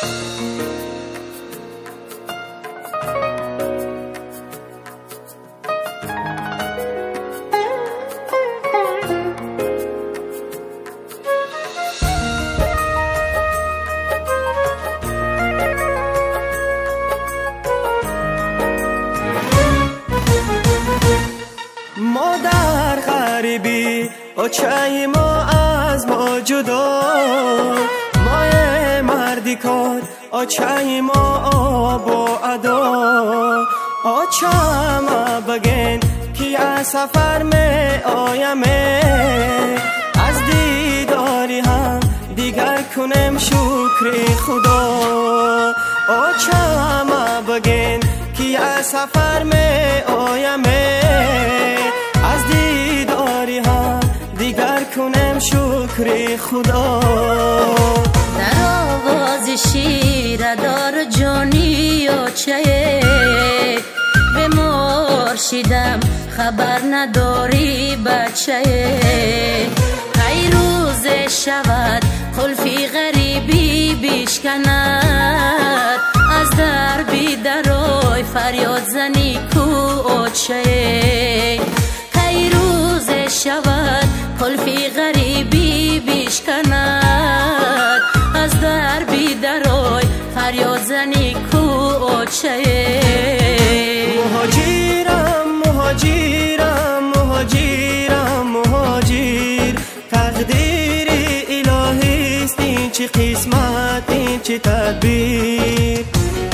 ما در غریبی آچه ما از ما جدا، ما مردی کار آچه ما آب و ادا. آچه ما بگن که از سفر می آیم، از دیداری هم دیگر کنم شکر خدا. آچه ما بگن که از سفر می آیم، از دیداری ها دیگر کنم شکر خدا. در آغاز شیر دار جانی آچه، به مرشدم خبر نداری بچه. ای روز شود قلفی غریبی بیشکند، از در بی درای فریاد زنی کو آچه. ای روز شود قلفی غریبی بیشکند، از در بی درای فریاد زنی کو آچه. مهاجرم مهاجرم مهاجرم مهاجر، تقدیر الهی است این چه قسمت این چه تدبیر.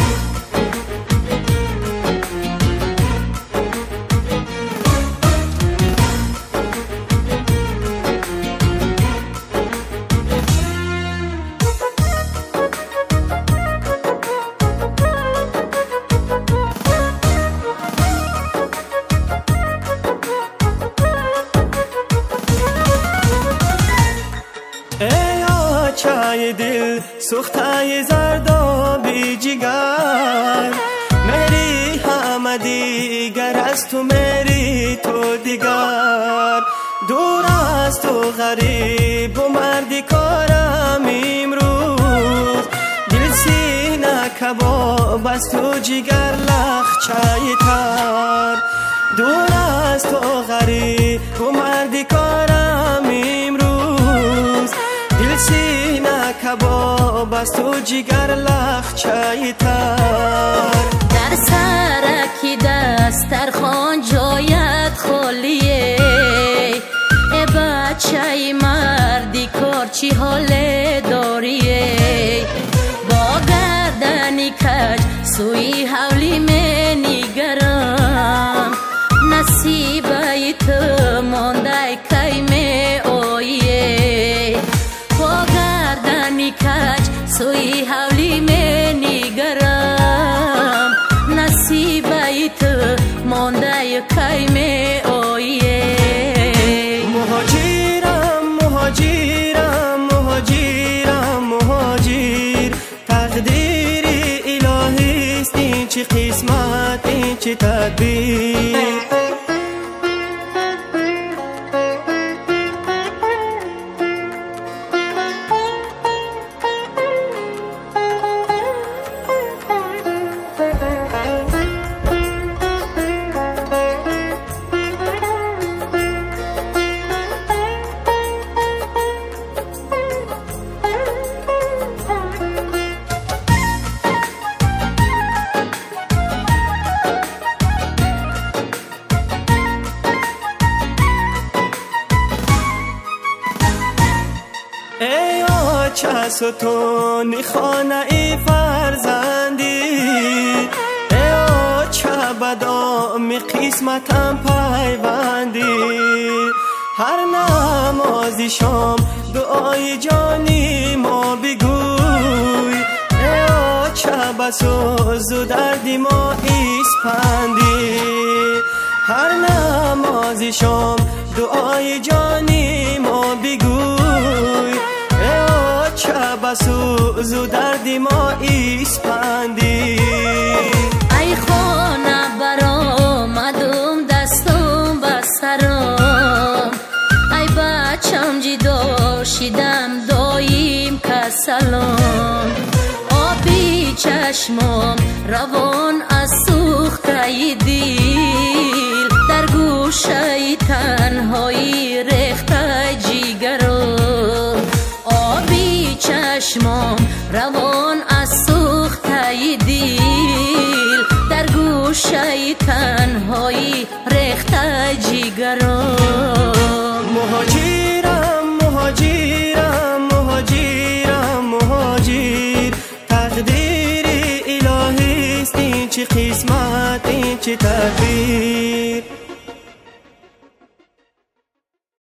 ای آچه دل سوخته زردابی جگر، میری همه دیگر از تو، میری تو دیگر. دور از تو غریب و مردی کارم امروز، دل سینه کباب از تو جگر لخچه تر. دور از تو غریب و مردی کارم امروز، دل سینه کباب از تو جگر لخچه تر. در سرکی دسترخوان جایت خالیه، ای بچه مردی کار چی حال داریه. با گردنی کج سوی حولی می نگرم، نصیبه تو مانده کی می آیه. با گردنی کج سوی حولی می نگرم، نصیبه تو مانده کی می آیه. مهاجرم مهاجرم مهاجرم مهاجر، تقدیر الهی است این چه قسمت این چه تدبیر. ای آچه ستون خانه ای فرزندی، ای آچه بدام قسمتم پیوندی. هر نمازی شام دعای جانی ما بگوی، ای آچه بسوز و دردی ما اسپندی. هر نمازی شام دعای جانی ما بگوی، چه بسوز و دردی ما اسپندی. ای خانه برآمدم دستم بسرم، ای بچم جدا شدم دایم کسلم. آب چشمام روان از سوخته دل، در گوشه تنهایی ریخته جیگرم. آبی چشمام روان از سوخته دل، در گوشه تنهایی ریخته جیگرم. مهاجرم مهاجرم مهاجرم مهاجر، تقدیر الهی است این چه قسمت این چه تقدیر.